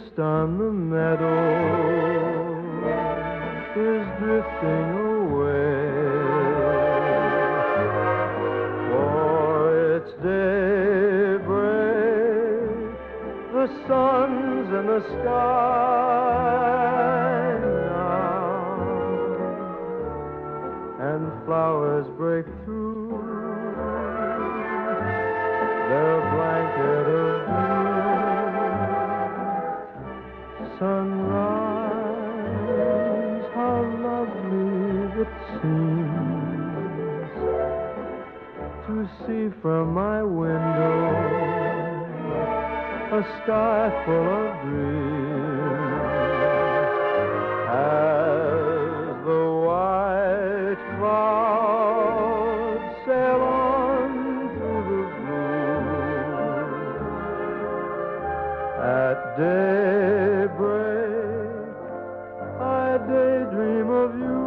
mist on the meadow is drifting away, for it's daybreak, the sun's in the sky now, and flowers break through their blanket of blue. Sunrise, how lovely it seems to see from my window a sky full of dreams, as the white clouds sail on through the blue. At daybreak I daydream of you.